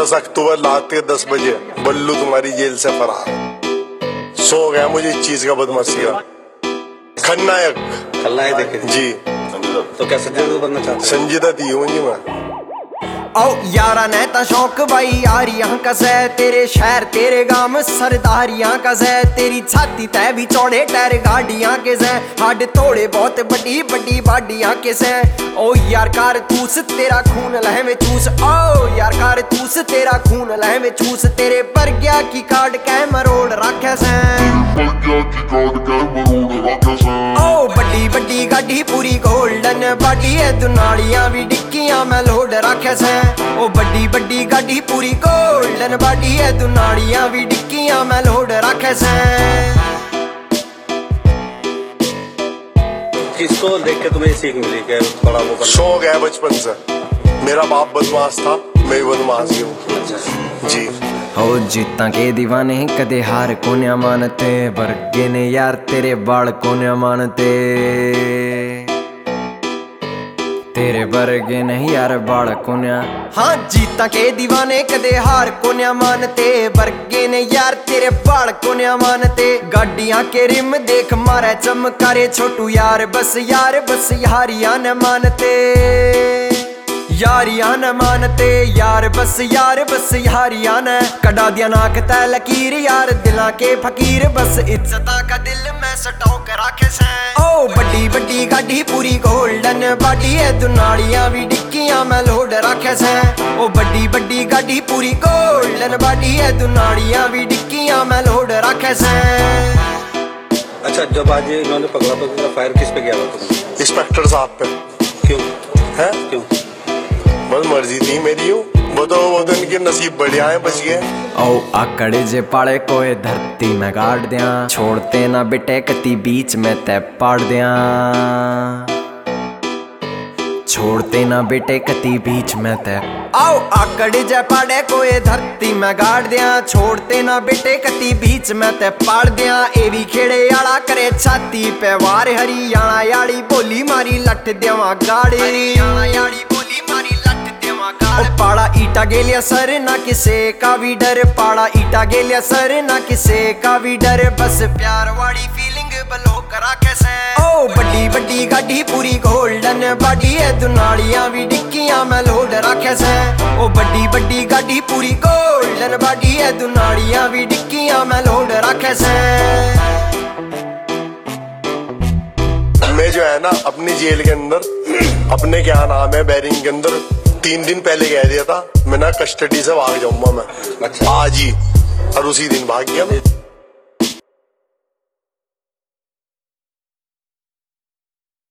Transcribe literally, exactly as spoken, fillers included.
दस अक्टूबर रात के दस बजे बल्लू तुम्हारी जेल से फरार। सो गया मुझे इस चीज का बदमाशी का। खलनायक खलनायक देखे जी। तो क्या संजय दत्त बनना चाहते? संजीदा दी हूँ जी मैं। आओ यारा ने ता शौक भाई यारियां का से तेरे शहर तेरे गांव सरदारियां का से तेरी छाती तय भी चौड़े टायर गाड़ियां के से हड थोड़े बहुत बड़ी बड़ी बाडियां के से ओ यार कारतूस तेरा खून लहे में चूस ओ यार कारतूस तेरा खून लहे में चूस तेरे पर गया की कार्ड कै मरोड़ रखे से ओ बड़ी बड़ी गाड़ी पूरी गोल्डन बाडी है दुनालियां भी डिक्कियां में लोड रखे से ओ बड़ी बड़ी गाड़ी पूरी गोल्डन बाडी है दुनालियां भी डिक्कियां में लोड रखे से। किसको देख के तुम्हें सीख मिली कि बड़ा वो शौक है बचपन से। मेरा बाप बदमाश था, मैं बदमाश ही हूँ जी। हो जीता के दीवाने कदे हार को न मानते बरगे ने यार तेरे बाल को न मानते तेरे बरगे नहीं यार बाल को न। हाँ जीता के दीवाने कदे हार को न मानते बरगे ने यार तेरे बाल को न मानते गाड़ियां के रिम देख मारे चमकारे छोटू यार बस यार बस यारियां न मानते यारियां न मानते यार बस यार बस यारियां न कड़ा दिया नाक तै लकीर यार दिला के फकीर बस इज्जता का दिल में सटोक रखे से। ओ बड़ी बड़ी गाड़ी पूरी गोल्डन बाडी है दुनालियां भी डिक्कियां में लोड रखे से ओ बड़ी बड़ी गाड़ी पूरी गोल्डन बाडी है दुनालियां भी डिक्कियां में लोड रखे से। अच्छा जब आज इन्होंने पकड़ा तो फायर किस पे किया तुमने? इंस्पेक्टर साहब पे। क्यों है क्यों? बस मर्जी थी मेरी हूँ वो तो वो तो इनके नसीब बढ़िया है बच गए। ओ आकड़े जे पाड़े कोई धरती में गाड़ दिया छोड़ते ना बेटे कती बीच में तय पाड़ दिया छोड़ते ना बेटे कती बीच में तय। आओ आकड़े जे पाड़े कोई धरती में गाड़ दिया छोड़ते ना बेटे कती बीच में तय पाड़ दिया ए भी खेड़े याड़ा करे छाती पे वार हरियाणा याड़ी बोली मारी लट देवा गाड़ी हरियाणा याड़ी बोली मारी लट देवा गाड़ी। पाड़ा ईटा गेलिया सर ना किसे का भी डर पाड़ा ईटा गेलिया सर ना किसे का भी डर बस प्यार वाली फीलिंग बलो करा कैसे। ओ बड़ी बड़ी गाड़ी पूरी गोल्डन बाडी है दुनालियां भी डिक्कियां में लोड रखे से ओ बड़ी बड़ी गाड़ी पूरी गोल्डन बाडी है दुनालियां भी डिक्कियां में लोड रखे से। मैं जो है ना अपनी जेल के अंदर अपने क्या नाम है बैरिंग के अंदर तीन दिन पहले कह दिया था मैं ना कस्टडी से भाग जाऊंगा मैं। अच्छा। आज ही और उसी दिन भाग गया मैं।